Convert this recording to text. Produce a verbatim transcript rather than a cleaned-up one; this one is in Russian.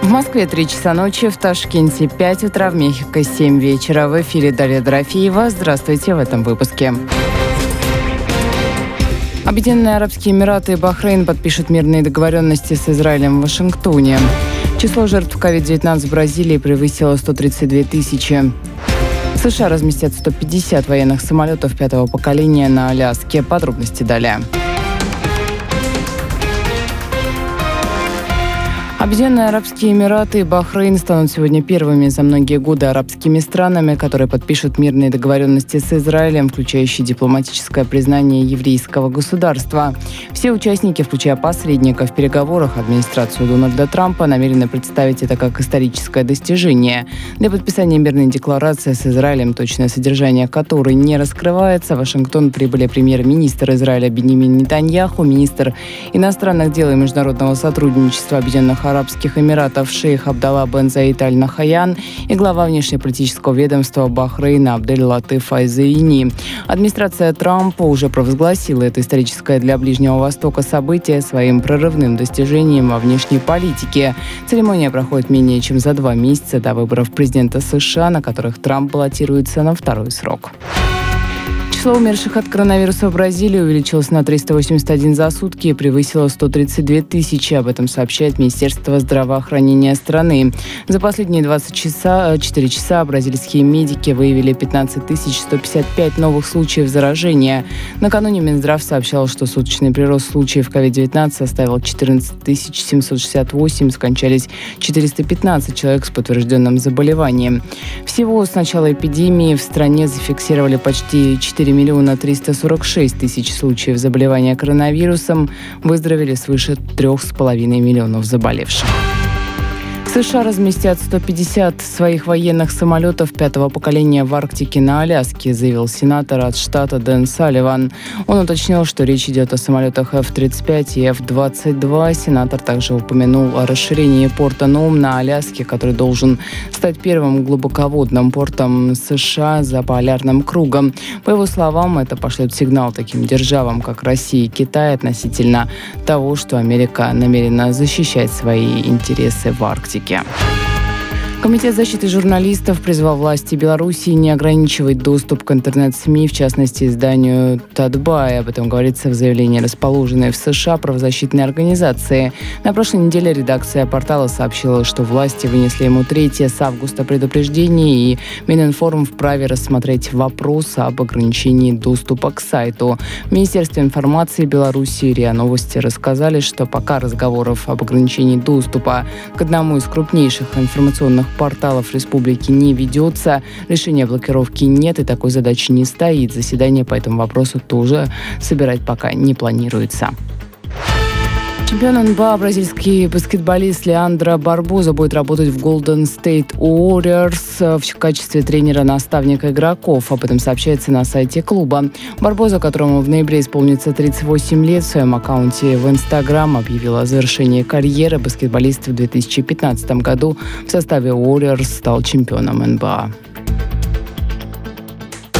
В Москве три часа ночи, в Ташкенте пять утра, в Мехико семь вечера. В эфире Дарья Дорофеева. Здравствуйте в этом выпуске. Объединенные Арабские Эмираты и Бахрейн подпишут мирные договоренности с Израилем в Вашингтоне. Число жертв ковид девятнадцать в Бразилии превысило сто тридцать две тысячи. США разместят сто пятьдесят военных самолетов пятого поколения на Аляске. Подробности далее. Объединенные Арабские Эмираты и Бахрейн станут сегодня первыми за многие годы арабскими странами, которые подпишут мирные договоренности с Израилем, включающие дипломатическое признание еврейского государства. Все участники, включая посредников в переговорах, администрацию Дональда Трампа, намерены представить это как историческое достижение. Для подписания мирной декларации с Израилем, точное содержание которой не раскрывается, в Вашингтон прибыли премьер-министр Израиля Биньямин Нетаньяху, министр иностранных дел и международного сотрудничества Объединенных Арабских Эмиратов шейх Абдалла бен Заид аль-Нахаян и глава внешнеполитического ведомства Бахрейна Абдель-Латиф аль-Заини. Администрация Трампа уже провозгласила это историческое для Ближнего Востока событие своим прорывным достижением во внешней политике. Церемония проходит менее чем за два месяца до выборов президента США, на которых Трамп баллотируется на второй срок. Число умерших от коронавируса в Бразилии увеличилось на триста восемьдесят один за сутки и превысило сто тридцать две тысячи. Об этом сообщает Министерство здравоохранения страны. За последние двадцать четыре часа бразильские медики выявили пятнадцать тысяч сто пятьдесят пять новых случаев заражения. Накануне Минздрав сообщал, что суточный прирост случаев ковид девятнадцать составил четырнадцать тысяч семьсот шестьдесят восемь, скончались четыреста пятнадцать человек с подтвержденным заболеванием. Всего с начала эпидемии в стране зафиксировали почти четыре миллиона триста сорок шесть тысяч случаев заболевания коронавирусом, выздоровели свыше трех с половиной миллионов заболевших. США разместят сто пятьдесят своих военных самолетов пятого поколения в Арктике на Аляске, заявил сенатор от штата Дэн Салливан. Он уточнил, что речь идет о самолетах эф тридцать пять и эф двадцать два. Сенатор также упомянул о расширении порта Ноум на Аляске, который должен стать первым глубоководным портом США за полярным кругом. По его словам, это пошлет сигнал таким державам, как Россия и Китай, относительно того, что Америка намерена защищать свои интересы в Арктике. Комитет защиты журналистов призвал власти Белоруссии не ограничивать доступ к интернет-СМИ, в частности, изданию «Татбай». Об этом говорится в заявлении, расположенной в США правозащитной организации. На прошлой неделе редакция портала сообщила, что власти вынесли ему третье с августа предупреждение, и Мининформ вправе рассмотреть вопрос об ограничении доступа к сайту. В Министерстве информации Беларуси РИА Новости рассказали, что пока разговоров об ограничении доступа к одному из крупнейших информационных порталов республики не ведется, решения блокировки нет и такой задачи не стоит. Заседание по этому вопросу тоже собирать пока не планируется. Чемпион эн бэ а бразильский баскетболист Леандро Барбоза будет работать в Golden State Warriors в качестве тренера-наставника игроков. Об этом сообщается на сайте клуба. Барбоза, которому в ноябре исполнится тридцать восемь лет, в своем аккаунте в Instagram объявил о завершении карьеры. Баскетболист в две тысячи пятнадцатом году в составе Warriors стал чемпионом эн бэ а.